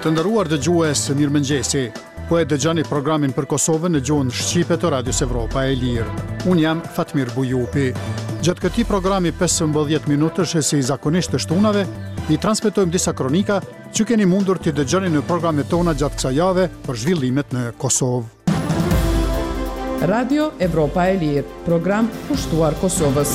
Të nderuar dëgjues, mirëmëngjesi. Po e dëgjoni programin për Kosovën në gjuhën shqipe të Radios Evropa e Lirë. Unë jam Fatmir Bujupi. Gjatë këtij programi 15 minutësh si zakonisht të shtunave, i transmetojmë disa kronika që keni mundur të dëgjoni në programet tona gjatë kësaj jave për zhvillimet në Kosovë. Radio Evropa e Lirë, program kushtuar Kosovës.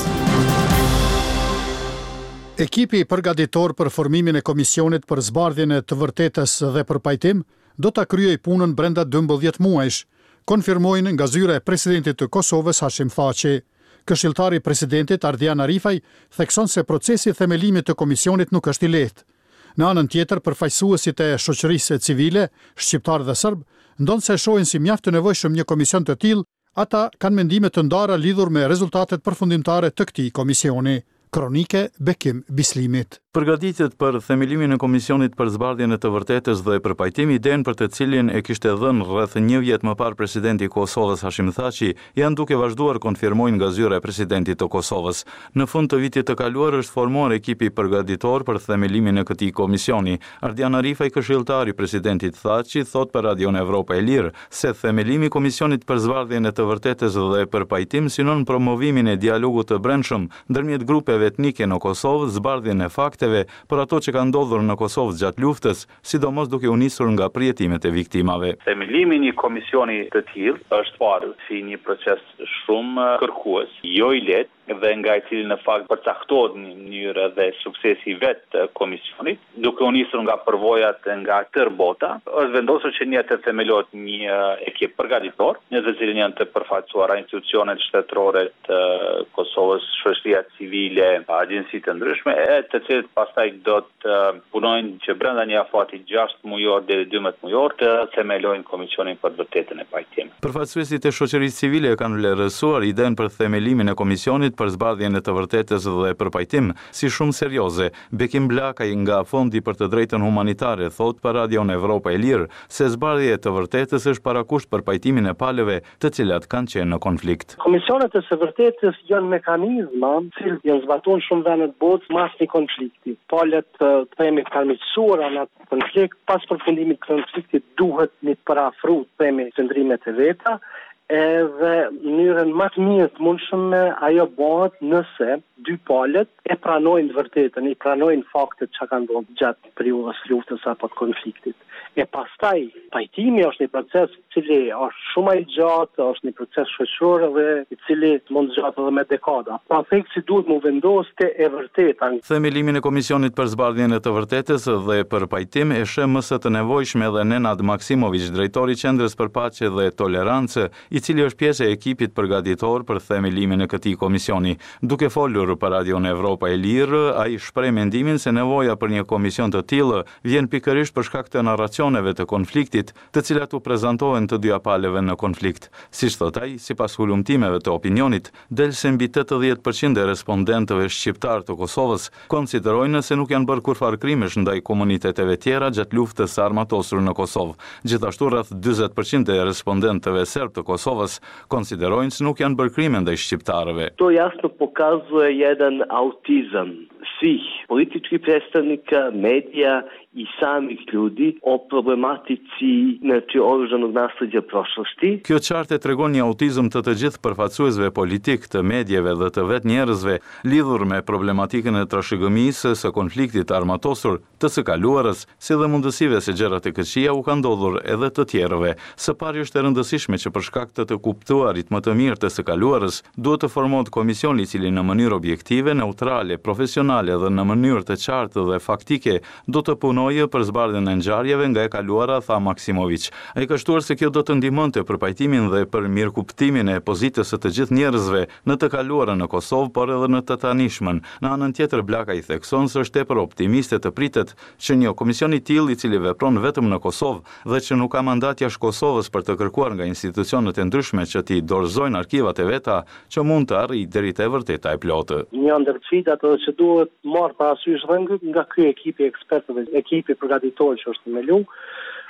Ekipi përgatitor për formimin e Komisionit për zbardhjen e të vërtetës dhe përpajtim do ta kryejë punën brenda 12 muajsh, konfirmojnë nga zyra e presidentit të Kosovës Hashim Thaçi. Këshilltari i presidentit Ardian Arifaj thekson se procesi i themelimit të komisionit nuk është i lehtë. Në anën tjetër, përfaqësuesit e shoqërisë civile, shqiptar dhe serb, ndonë se shohin si mjaft të nevojshëm një komision të tillë, ata kanë mendime të ndara lidhur me rezultatet përfundimtare të këtij komisioni. Kronike Bekim Bislimit. Përgatitjet për themelimin e Komisionit për zbardhjen e të vërtetës dhe përpajtim, idenë për të cilin e kishte dhënë rreth një vjet më parë presidenti i Kosovës Hashim Thaçi, janë duke vazhduar konfirmojnë nga zyra e presidentit të Kosovës. Në fund të vitit të kaluar është formuar ekipi përgatitor për themelimin e këtij komisioni. Ardian Arifaj, këshilltari i presidentit Thaçi, thot për Radion Evropa e Lirë se themelimi i Komisionit për zbardhjen e të vërtetës dhe përpajtim synon promovimin e dialogut të brendshëm ndërmjet grupeve etnike në Kosovë, zbardhjen e fakteve për ato që ka ndodhur në Kosovë gjatë luftës, sidomos duke u nisur nga përjetimet e viktimave. Themelimi i një komisioni të tillë është parë si një proces shumë kërkues, jo i lehtë, dhe nga i cili në fakt përcaktohet në mënyrë dhe suksesi i vet të komisionit, duke u nisur nga përvojat nga tërë bota, është vendosur që një të themelohet një ekip përgatitor, në të cilin janë të përfaqësuara institucionet shtetërore të Kosovës, shoqëria civile, agjencitë të ndryshme, e të cilët pastaj do të punojnë që brenda një afati 6 mujor deri 12 mujor të themelojnë komisionin për vërtetën e pajtimit. Përfaqësuesit e shoqërisë civile kanë vlerësuar idenë për themelimin e komisionit për zbardhjen e të vërtetës dhe përpajtim si shumë serioze. Bekim Blakaj nga Fondi për të Drejtën Humanitare thot për Radion Evropa e Lirë se zbardhja e të vërtetës është parakusht për pajtimin e palëve të cilat kanë qenë në konflikt. Komisionet e së vërtetës janë mekanizma që janë zbatuar shumë vende të botës mas një konflikti. Palët të themi karmiqësuara në atë konflikt, pas përfundimit të konfliktit duhet një parafru themi qëndrimet e veta, edhe mënyrën më të mirë të mundshme ajo bëhet nëse dy palët e pranojnë vërtetën, i pranojnë faktet që kanë ndodhur gjatë periudhës luftës apo të konfliktit. E pastaj pajtimi është një proces i cili është shumë i gjatë, është një proces shoqëror dhe i cili mund të gjatë edhe me dekada. Pa theksi duhet mu vendos te e vërteta. Themelimin e Komisionit për zbardhjen e të vërtetës dhe për pajtim e sheh më së të nevojshme edhe Nenad Maksimović, drejtori i Qendrës për Paqe dhe Tolerancë, i cili është pjesë e ekipit përgatitor për themelimin e këtij komisioni. Duke folur për Radion Evropa e Lirë, ai shpreh mendimin se nevoja për një komision të tillë vjen pikërisht për shkak të narracioneve të konfliktit, të cilat u prezantohen të dyja palëve në konflikt. Siç thot ai, sipas hulumtimeve të opinionit, del se mbi 80% e respondentëve shqiptar të Kosovës konsiderojnë se nuk janë bërë kurfar krimesh ndaj komuniteteve tjera gjatë luftës së armatosur në Kosovë. Gjithashtu rreth 40% e respondentëve serb të Kosovës konsiderojnë se nuk janë bërë krime ndaj shqiptarëve. To jasno pokazuje jedan autizam svih političkih predstavnika, medija i samih ljudi o problematici oružanog nasljeđa prošlosti. Kjo qartë tregon një autizëm të gjithë përfaqësuesve politik, të medjeve dhe të vetë njerëzve lidhur me problematikën e trashëgimisë së konfliktit armatosur të së kaluarës, si dhe mundësive se gjërat e këqija u kanë ndodhur edhe të tjerëve. Së pari është e rëndësishme që për shkak të kuptuarit më të mirë të së kaluarës, duhet të formohet komision i cili në mënyrë objektive, neutrale, profesionale dhe në mënyrë të qartë dhe faktike do të punojë për zbardhjen e ngjarjeve nga e kaluara, tha Maksimović. Ai ka shtuar se kjo do të ndihmonte për pajtimin dhe për mirëkuptimin e pozitës së të gjithë njerëzve në të kaluarën në Kosovë, por edhe në të tanishmen. Në anën tjetër, Blakaj thekson se është tepër optimiste të pritet që një komision i tillë i cili vepron vetëm në Kosovë dhe që nuk ka mandat jashtë Kosovës për të kërkuar nga institucionet e ndryshme që t'i dorëzojnë arkivat e veta, që mund të arrijë deri te vërteta e plotë. Një ndër çiftat që duhet marrë parasysh nga ky ekipi ekspertëve, ekipi përgatitor që është themelu,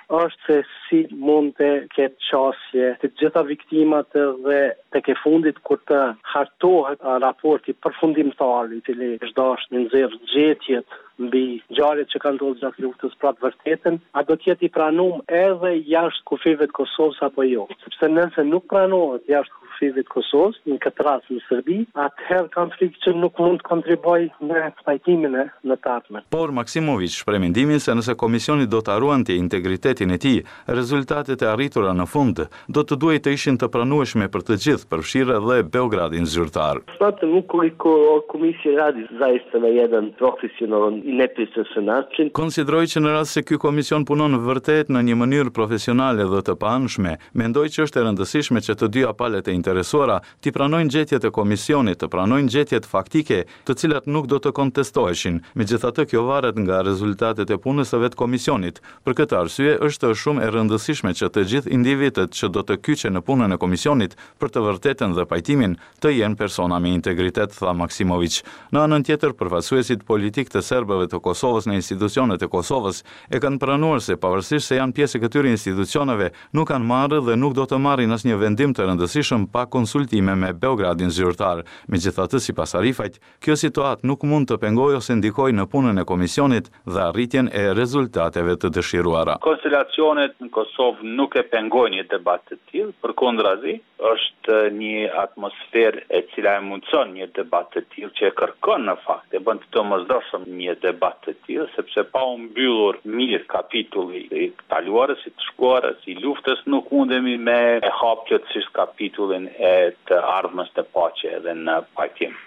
është se si mund të ketë qasje të gjitha viktimat dhe të ke fundit kur të hartohet raporti përfundimtar i cili është dashur në nxjerr gjetjet mbi ngjarjet që kanë ndodhur gjatë luftës për të vërtetën, a do të jetë i pranuar edhe jashtë kufive të Kosovës apo jo? Sepse nëse nuk pranohet jashtë kufive të Kosovës, në këtë rast në Serbi, atëherë kanë frikë që nuk mund të kontribuojë në pajtimin në të ardhmen. Por Maksimović shpreh mendimin se nëse komisioni do të ruante integritetin e tij, rezultatet e arritura në fund do të duhej të ishin të pranueshme për të gjithë, përfshirë edhe Beogradin zyrtar. Smatram ukoliko komisija radi zaista na jedan profesionalan i nepristrasan način. Konsideroj që në rast se ky komision punon vërtet në një mënyrë profesionale dhe të paanshme, mendoj që është e rëndësishme që të dyja palët e interesuara t'i pranojnë gjetjet e komisionit, të pranojnë gjetjet faktike, të cilat nuk do të kontestoheshin. Megjithatë, kjo varet nga rezultatet e punës së vet komisionit. Për këtë arsye, është shumë e rëndësishme që të gjithë individët që do të kyqen në punën e komisionit për të vërtetën dhe pajtimin të jenë persona me integritet, tha Maksimović. Në anën tjetër, përfaqësuesit politik të serbëve të Kosovës në institucionet e Kosovës e kanë pranuar se pavarësisht se janë pjesë e këtyre institucioneve, nuk kanë marrë dhe nuk do të marrin asnjë vendim të rëndësishëm pa konsultime me Beogradin zyrtar. Megjithatë, sipas Arifajt, kjo situatë nuk mund të pengojë ose ndikojë në punën e komisionit dhe arritjen e rezultateve të dëshiruara. Konstelacionet në Kosovë nuk e pengojnë një debat të tillë, përkundrazi, është një atmosferë e cila e mundson një debat të tillë që e kërkon në fakt, e bën të domosdoshëm një debat të tillë, sepse pa u mbyllur mirë kapitulli i kaluarës, i të shkuarës, i luftës, nuk mundemi me e hap plotësisht kapitullin e të ardhmës të paqe edhe në pajtim.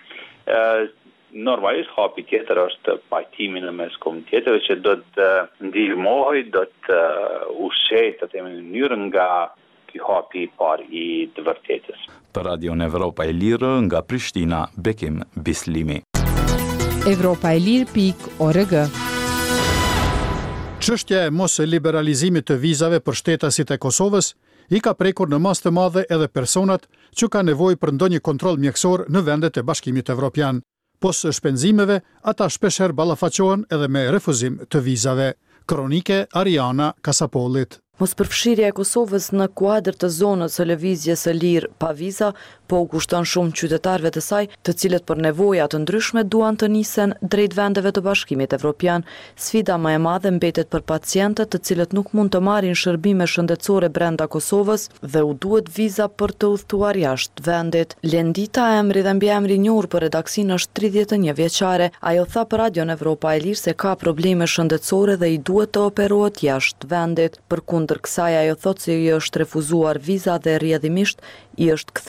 Normalisht hapi tjetër është pajtimi në mes komuniteteve që do të ndihmojë, do të ushqejë të themi në mënyrë nga ky hapi i parë i të vërtetës. Për Radion Evropa e Lirë nga Prishtina, Bekim Bislimi. Evropaelir.org. Çështja e mos liberalizimit të vizave për shtetasit e Kosovës i ka prekur në masë të madhe edhe personat që ka nevojë për ndonjë kontroll mjekësor në vendet e Bashkimit Evropian. Pos shpenzimeve, ata shpeshherë ballafaqohen edhe me refuzim të vizave. Kronike Ariana Kasapolit. Mospërfshirja e Kosovës në kuadër të zonës së lëvizjes së lirë pa viza po u kushton shumë qytetarëve të saj, të cilët për nevoja të ndryshme duan të nisen drejt vendeve të Bashkimit Evropian. Sfida më e madhe mbetet për pacientët të cilët nuk mund të marrin shërbime shëndetësore brenda Kosovës dhe u duhet viza për të udhëtuar jashtë vendit. Lendita, emri dhe mbiemri i njohur për redaksin, është 31 vjeçare. Ajo tha për Radion Evropa e Lirë se ka probleme shëndetësore dhe i duhet të operohet jashtë vendit. Përkundër kësaj, ajo thotë se i është refuzuar viza dhe rrjedhimisht i është